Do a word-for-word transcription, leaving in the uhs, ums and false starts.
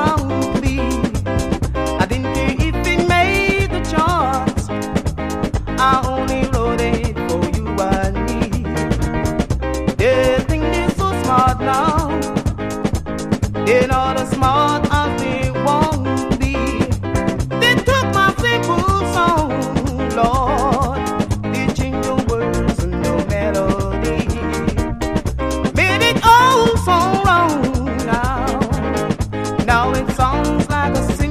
want to be. I didn't care if it made the charts. I only wrote it for you and me. They think they're so smart now. They're not as smart as they want to be. They took my simple song, Lord. They changed the words and the melody. Made it all so wrong now. Now it sounds like a